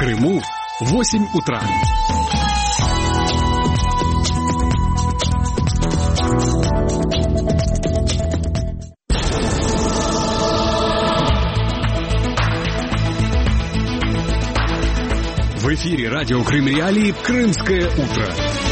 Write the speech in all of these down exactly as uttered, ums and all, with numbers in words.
Крыму восемь утра. В эфире радио Крым Реалии «Крымское утро».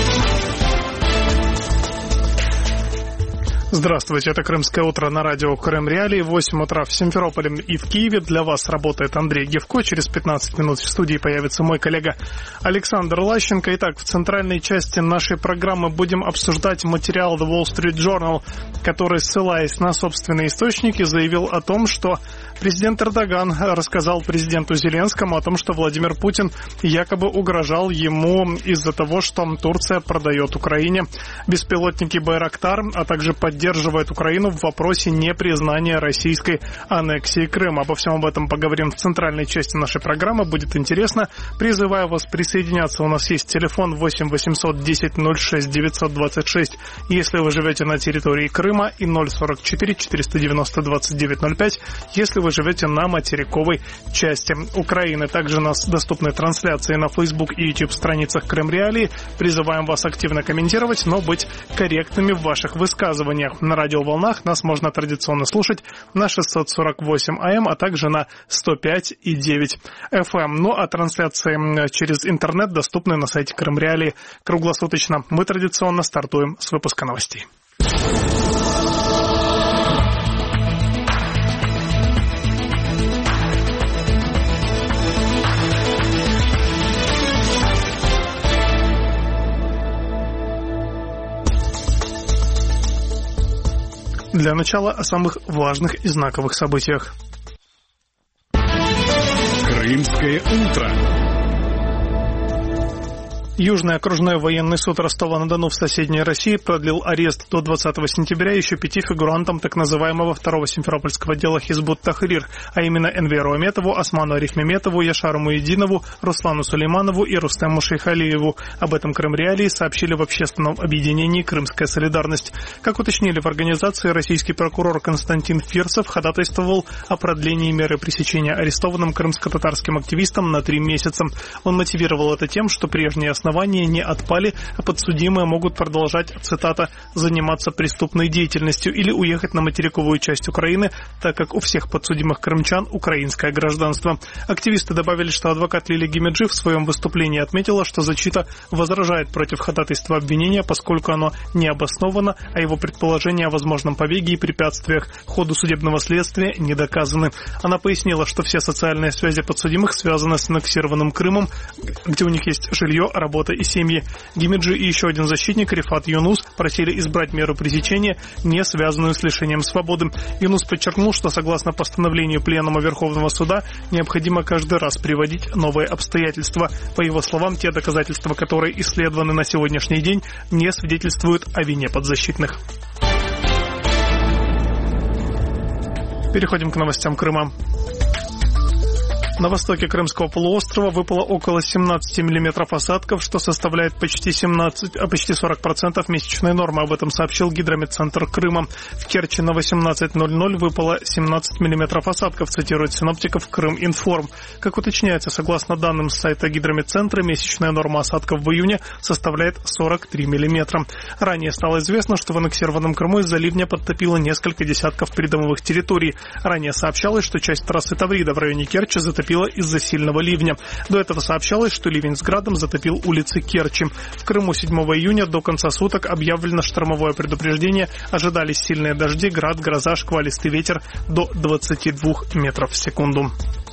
Здравствуйте, это «Крымское утро» на радио Крым Реалии. восемь утра в Симферополе и в Киеве. Для вас работает Андрей Гевко. Через пятнадцать минут в студии появится мой коллега Александр Лащенко. Итак, в центральной части нашей программы будем обсуждать материал The Wall Street Journal, который, ссылаясь на собственные источники, заявил о том, что президент Эрдоган рассказал президенту Зеленскому о том, что Владимир Путин якобы угрожал ему из-за того, что Турция продает Украине беспилотники «Байрактар», а также поддерживает Украину в вопросе непризнания российской аннексии Крыма. Обо всем об этом поговорим в центральной части нашей программы. Будет интересно. Призываю вас присоединяться. У нас есть телефон восемь восемьсот десять ноль шесть девятьсот двадцать шесть, если вы живете на территории Крыма, и ноль сорок четыре четыреста девяносто двадцать девять ноль пять, если вы живете на материковой части Украины. Также у нас доступны трансляции на Facebook и YouTube страницах Крым Реалии. Призываем вас активно комментировать, но быть корректными в ваших высказываниях. На радиоволнах нас можно традиционно слушать на шестьсот сорок восемь эй эм, а также на сто пять и девять эф эм. Ну а трансляции через интернет доступны на сайте Крым Реалии круглосуточно. Мы традиционно стартуем с выпуска новостей. Для начала о самых важных и знаковых событиях. Крымское утро. Южный окружной военный суд Ростова-на-Дону в соседней России продлил арест до двадцатого сентября еще пяти фигурантам так называемого второго симферопольского дела Хизбут Тахрир, а именно Энверу Аметову, Осману Арифмеметову, Яшару Муединову, Руслану Сулейманову и Рустему Шейхалиеву. Об этом Крым Реалии сообщили в общественном объединении «Крымская солидарность». Как уточнили в организации, российский прокурор Константин Фирсов ходатайствовал о продлении меры пресечения арестованным крымско-татарским активистам на три месяца. Он мотивировал это тем, что прежние основания Основания не отпали, а подсудимые могут продолжать, цитата, «заниматься преступной деятельностью» или уехать на материковую часть Украины, так как у всех подсудимых крымчан украинское гражданство. Активисты добавили, что адвокат Лили Гимеджи в своем выступлении отметила, что защита возражает против ходатайства обвинения, поскольку оно не обосновано, а его предположения о возможном побеге и препятствиях ходу судебного следствия не доказаны. Она пояснила, что все социальные связи подсудимых связаны с аннексированным Крымом, где у них есть жилье, работа и семьи. Гимеджи и еще один защитник, Рифат Юнус, просили избрать меру пресечения, не связанную с лишением свободы. Юнус подчеркнул, что согласно постановлению Пленума Верховного Суда необходимо каждый раз приводить новые обстоятельства. По его словам, те доказательства, которые исследованы на сегодняшний день, не свидетельствуют о вине подзащитных. Переходим к новостям Крыма. На востоке Крымского полуострова выпало около семнадцать миллиметров осадков, что составляет почти семнадцать, а почти сорок процентов месячной нормы. Об этом сообщил Гидрометцентр Крыма. В Керчи на восемнадцать ноль ноль выпало семнадцать миллиметров осадков, цитирует синоптиков Крыминформ. Как уточняется, согласно данным с сайта Гидрометцентра, месячная норма осадков в июне составляет сорок три миллиметра. Ранее стало известно, что в аннексированном Крыму из-за ливня подтопило несколько десятков придомовых территорий. Ранее сообщалось, что часть трассы Таврида в районе Керчи затопила из-за сильного ливня. До этого сообщалось, что ливень с градом затопил улицы Керчи. В Крыму седьмого июня до конца суток объявлено штормовое предупреждение. Ожидались сильные дожди, град, гроза, шквалистый ветер до двадцати двух метров в секунду.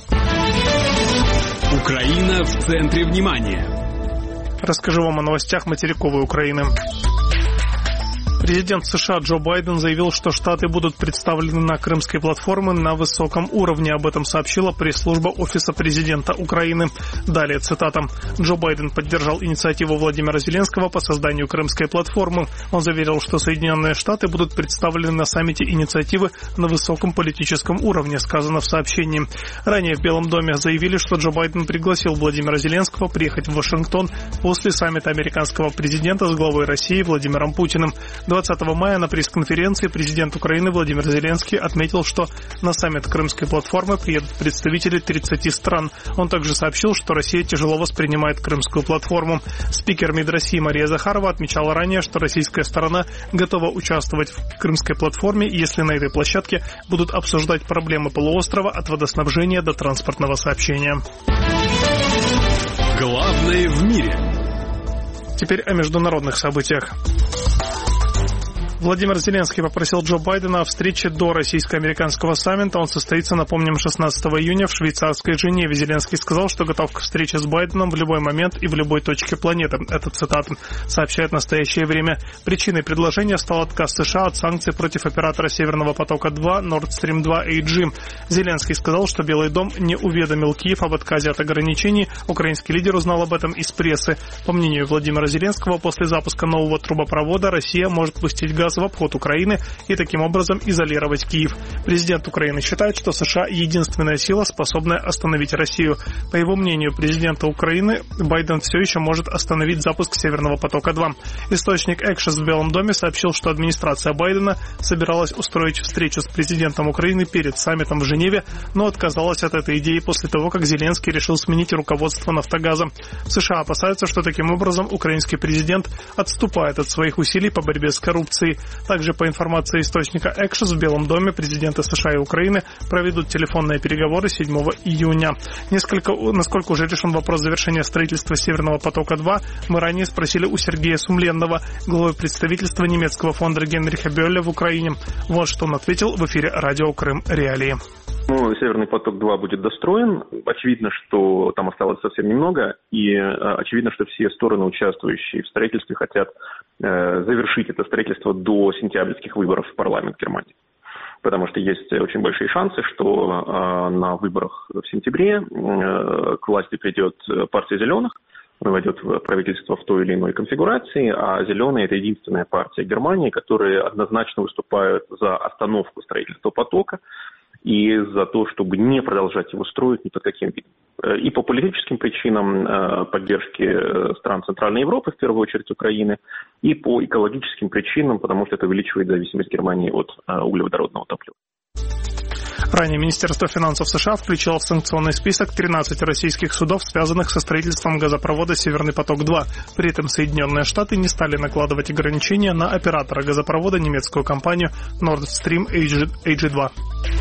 Украина в центре внимания. Расскажу вам о новостях материковой Украины. Президент США Джо Байден заявил, что Штаты будут представлены на Крымской платформе на высоком уровне. Об этом сообщила пресс-служба Офиса президента Украины. Далее цитата. Джо Байден поддержал инициативу Владимира Зеленского по созданию Крымской платформы. Он заверил, что Соединенные Штаты будут представлены на саммите инициативы на высоком политическом уровне, сказано в сообщении. Ранее в Белом доме заявили, что Джо Байден пригласил Владимира Зеленского приехать в Вашингтон после саммита американского президента с главой России Владимиром Путиным. двадцатого мая на пресс-конференции президент Украины Владимир Зеленский отметил, что на саммит Крымской платформы приедут представители тридцати стран. Он также сообщил, что Россия тяжело воспринимает Крымскую платформу. Спикер МИД России Мария Захарова отмечала ранее, что российская сторона готова участвовать в Крымской платформе, если на этой площадке будут обсуждать проблемы полуострова от водоснабжения до транспортного сообщения. Главное в мире. Теперь о международных событиях. Владимир Зеленский попросил Джо Байдена о встрече до российско-американского саммита. Он состоится, напомним, шестнадцатого июня в швейцарской Женеве. Зеленский сказал, что готов к встрече с Байденом в любой момент и в любой точке планеты. Это цитата. Сообщает «Настоящее время». Причиной предложения стал отказ США от санкций против оператора Северного потока-два Nord Stream два эй джи. Зеленский сказал, что Белый дом не уведомил Киев об отказе от ограничений. Украинский лидер узнал об этом из прессы. По мнению Владимира Зеленского, после запуска нового трубопровода Россия может пустить газ в обход Украины и таким образом изолировать Киев. Президент Украины считает, что США единственная сила, способная остановить Россию. По его мнению, президента Украины, Байден все еще может остановить запуск Северного потока-два. Источник Экшес в Белом доме сообщил, что администрация Байдена собиралась устроить встречу с президентом Украины перед саммитом в Женеве, но отказалась от этой идеи после того, как Зеленский решил сменить руководство «Нафтогаза». В США опасаются, что таким образом украинский президент отступает от своих усилий по борьбе с коррупцией. Также, по информации источника Экшес, в Белом доме президенты США и Украины проведут телефонные переговоры седьмого июня. Несколько, насколько уже решен вопрос завершения строительства Северного потока-два, мы ранее спросили у Сергея Сумленного, главы представительства немецкого фонда Генриха Бёлля в Украине. Вот что он ответил в эфире радио Крым Реалии. Ну, Северный поток-два будет достроен. Очевидно, что там осталось совсем немного, и очевидно, что все стороны, участвующие в строительстве, хотят э, завершить это строительство до сентябрьских выборов в парламент Германии. Потому что есть очень большие шансы, что э, на выборах в сентябре э, к власти придет партия «Зеленых», войдет в правительство в той или иной конфигурации, а «Зеленые» — это единственная партия Германии, которая однозначно выступает за остановку строительства потока и за то, чтобы не продолжать его строить ни под каким видом. И по политическим причинам поддержки стран Центральной Европы, в первую очередь Украины, и по экологическим причинам, потому что это увеличивает зависимость Германии от углеводородного топлива. Ранее Министерство финансов США включило в санкционный список тринадцать российских судов, связанных со строительством газопровода «Северный поток-два». При этом Соединенные Штаты не стали накладывать ограничения на оператора газопровода, немецкую компанию Nord Stream эй джи два.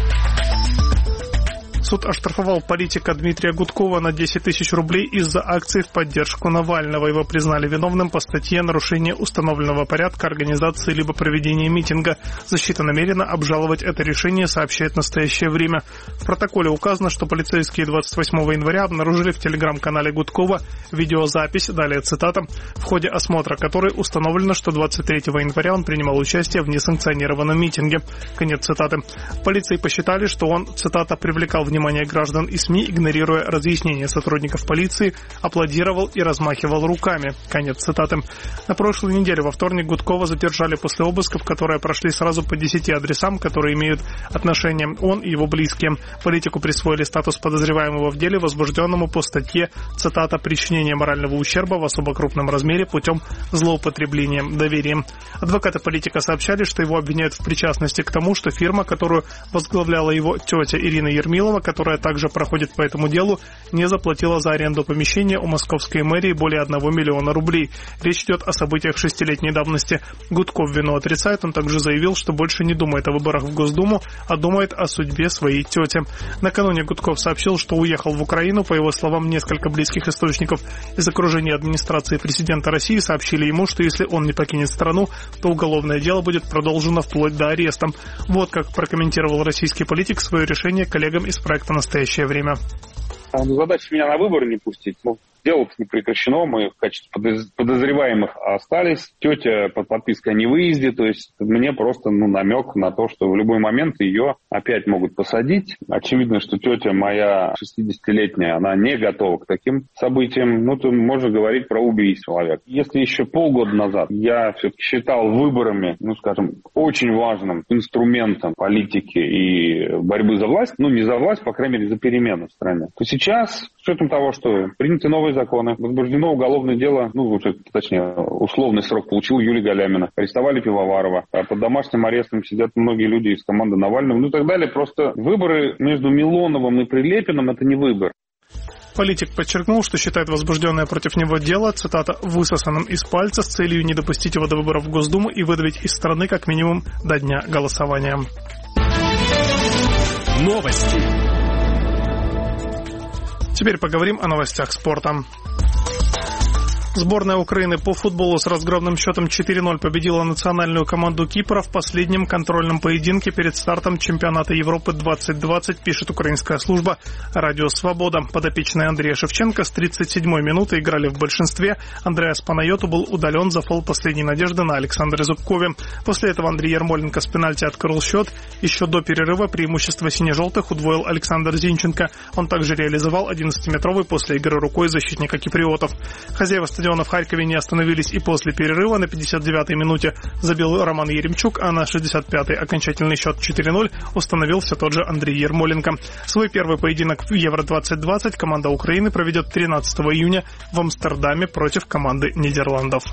Суд оштрафовал политика Дмитрия Гудкова на десять тысяч рублей из-за акций в поддержку Навального. Его признали виновным по статье «Нарушение установленного порядка организации либо проведения митинга». Защита намерена обжаловать это решение, сообщает «Настоящее время». В протоколе указано, что полицейские двадцать восьмого января обнаружили в телеграм-канале Гудкова видеозапись, далее цитата, в ходе осмотра которой установлено, что двадцать третьего января он принимал участие в несанкционированном митинге. Конец цитаты. Полиции посчитали, что он, цитата, привлекал внимание внимание граждан и СМИ, игнорируя разъяснения сотрудников полиции, аплодировал и размахивал руками. Конец цитаты. На прошлой неделе во вторник Гудкова задержали после обысков, которые прошли сразу по десяти адресам, которые имеют отношение он и его близкие. Политику присвоили статус подозреваемого в деле, возбужденному по статье, цитата, «причинение морального ущерба в особо крупном размере путем злоупотребления доверием». Адвокаты политика сообщали, что его обвиняют в причастности к тому, что фирма, которую возглавляла его тетя Ирина Ермилова, которая также проходит по этому делу, не заплатила за аренду помещения у московской мэрии более одного миллиона рублей. Речь идет о событиях шестилетней давности. Гудков вину отрицает, он также заявил, что больше не думает о выборах в Госдуму, а думает о судьбе своей тети. Накануне Гудков сообщил, что уехал в Украину. По его словам, несколько близких источников из окружения администрации президента России сообщили ему, что если он не покинет страну, то уголовное дело будет продолжено вплоть до ареста. Вот как прокомментировал российский политик свое решение коллегам из проекта «Настоящее время». Задача меня на выборы не пустить. Ну, дело не прекращено, мы в качестве подозреваемых остались. Тетя под подпиской о невыезде, то есть мне просто ну, намек на то, что в любой момент ее опять могут посадить. Очевидно, что тетя моя шестидесятилетняя, она не готова к таким событиям. Ну, то можно говорить про убийство человека. Если еще полгода назад я все-таки считал выборами, ну, скажем, очень важным инструментом политики и борьбы за власть, ну, не за власть, по крайней мере, за перемены в стране, то сейчас С учетом того, что приняты новые законы, возбуждено уголовное дело, ну, точнее, условный срок получил Юлия Галямина, арестовали Пивоварова, а под домашним арестом сидят многие люди из команды Навального, ну и так далее. Просто выборы между Милоновым и Прилепиным – это не выбор. Политик подчеркнул, что считает возбужденное против него дело, цитата, «высосанным из пальца с целью не допустить его до выборов в Госдуму и выдавить из страны как минимум до дня голосования». Новости. Теперь поговорим о новостях спорта. Сборная Украины по футболу с разгромным счетом четыре ноль победила национальную команду Кипра в последнем контрольном поединке перед стартом чемпионата Европы двадцать двадцать, пишет украинская служба «Радио Свобода». Подопечные Андрея Шевченко с тридцать седьмой минуты играли в большинстве. Андреас Панайоту был удален за фол последней надежды на Александре Зубкове. После этого Андрей Ярмоленко с пенальти открыл счет. Еще до перерыва преимущество сине-желтых удвоил Александр Зинченко. Он также реализовал одиннадцатиметровый после игры рукой защитника киприотов. Хозяева стадиона в Харькове не остановились и после перерыва. На пятьдесят девятой минуте забил Роман Еремчук, а на шестьдесят пятой окончательный счет четыре ноль установил все тот же Андрей Ермоленко. Свой первый поединок в Евро двадцать двадцать команда Украины проведет тринадцатого июня в Амстердаме против команды Нидерландов.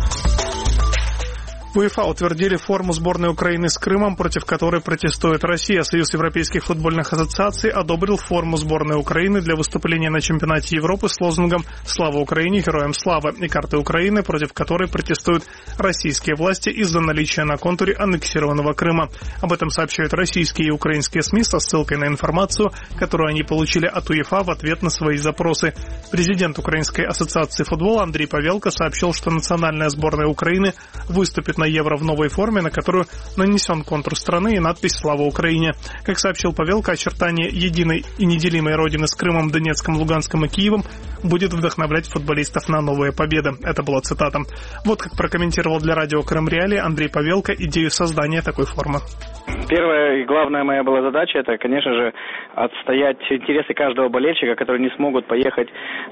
В УЕФА утвердили форму сборной Украины с Крымом, против которой протестует Россия. Союз европейских футбольных ассоциаций одобрил форму сборной Украины для выступления на чемпионате Европы с лозунгом «Слава Украине! Героям слава!» и карты Украины, против которой протестуют российские власти из-за наличия на контуре аннексированного Крыма. Об этом сообщают российские и украинские СМИ со ссылкой на информацию, которую они получили от УЕФА в ответ на свои запросы. Президент Украинской ассоциации футбола Андрей Павелко сообщил, что национальная сборная Украины выступит на Евро в новой форме, на которую нанесен контур страны и надпись «Слава Украине». Как сообщил Павелко, очертание единой и неделимой родины с Крымом, Донецком, Луганском и Киевом будет вдохновлять футболистов на новые победы. Это была цитата. Вот как прокомментировал для радио Крым Реалии Андрей Павелко идею создания такой формы. Первая и главная моя была задача, это, конечно же, отстоять интересы каждого болельщика, которые не смогут поехать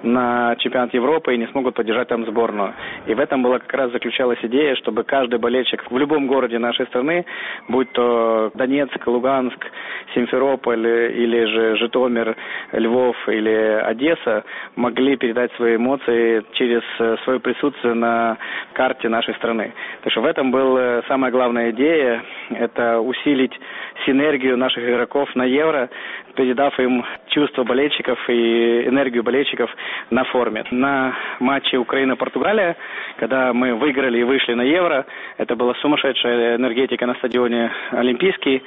на чемпионат Европы и не смогут поддержать там сборную. И в этом была как раз заключалась идея, чтобы каждый болельщик в любом городе нашей страны, будь то Донецк, Луганск, Симферополь или же Житомир, Львов или Одесса, могли передать свои эмоции через свое присутствие на карте нашей страны. Так что в этом была самая главная идея, это усилить синергию наших игроков на Евро, передав им чувство болельщиков и энергию болельщиков на форме. На матче Украина-Португалия, когда мы выиграли и вышли на Евро, это была сумасшедшая энергетика на стадионе Олимпийский,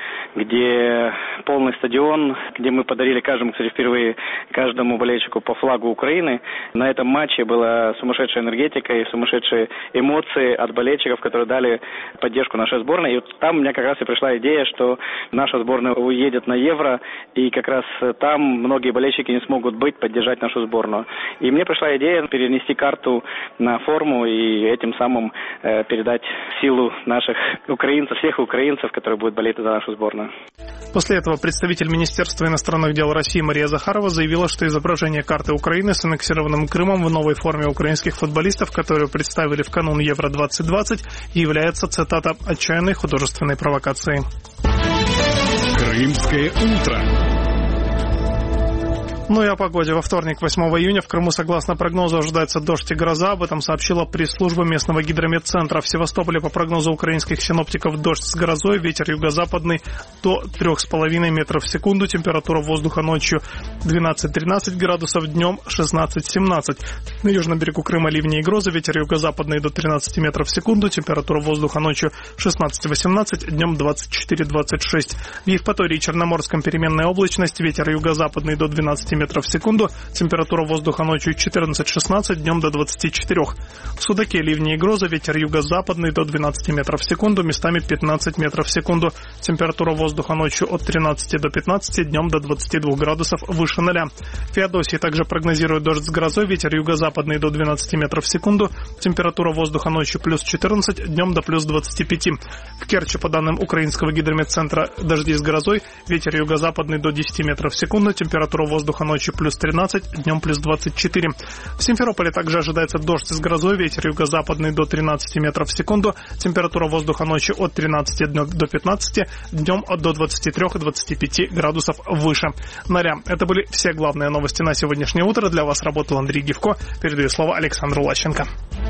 где полный стадион, где мы подарили каждому, кстати, впервые каждому болельщику по флагу Украины. На этом матче была сумасшедшая энергетика и сумасшедшие эмоции от болельщиков, которые дали поддержку нашей сборной. И вот там у меня как раз и пришла идея, что наша сборная уедет на Евро, и как раз там многие болельщики не смогут быть, поддержать нашу сборную. И мне пришла идея перенести карту на форму и этим самым э, передать силу наших украинцев, всех украинцев, которые будут болеть за нашу сборную. После этого представитель Министерства иностранных дел России Мария Захарова заявила, что изображение карты Украины с аннексированным Крымом в новой форме украинских футболистов, которую представили в канун Евро двадцать двадцать, является, цитата, «отчаянной художественной провокацией». Крымское утро. Ну и о погоде. Во вторник, восьмого июня, в Крыму, согласно прогнозу, ожидается дождь и гроза. Об этом сообщила пресс-служба местного гидрометцентра. В Севастополе, по прогнозу украинских синоптиков, дождь с грозой, ветер юго-западный до трех с половиной метров в секунду. Температура воздуха ночью двенадцать-тринадцать градусов, днем шестнадцать-семнадцать. На южном берегу Крыма ливни и грозы, ветер юго-западный до тринадцати метров в секунду. Температура воздуха ночью шестнадцать-восемнадцать, днем двадцать четыре-двадцать шесть. В Евпатории и Черноморском переменная облачность, ветер юго-западный до двенадцати метров в секунду, температура воздуха ночью четырнадцать-шестнадцать, днем до двадцати четырёх. В Судаке ливни и грозы, ветер юго-западный до двенадцати метров в секунду, местами пятнадцать метров в секунду, температура воздуха ночью от тринадцати до пятнадцати, днем до двадцати двух градусов выше ноля. В Феодосии также прогнозируют дождь с грозой, ветер юго-западный до двенадцати метров в секунду, температура воздуха ночью плюс четырнадцать, днем до плюс двадцати пяти. В Керчи, по данным украинского гидрометцентра, дожди с грозой, ветер юго-западный до десяти метров в секунду, температура воздуха воздуха ночью плюс тринадцать, днем плюс двадцать четыре. В Симферополе также ожидается дождь с грозой, ветер юго-западный до тринадцати метров в секунду, температура воздуха ночью от тринадцати до пятнадцати, днем до двадцати трёх и двадцати пяти градусов выше. Наря. Это были все главные новости на сегодняшнее утро. Для вас работал Андрей Гивко. Передаю слово Александру Лащенко.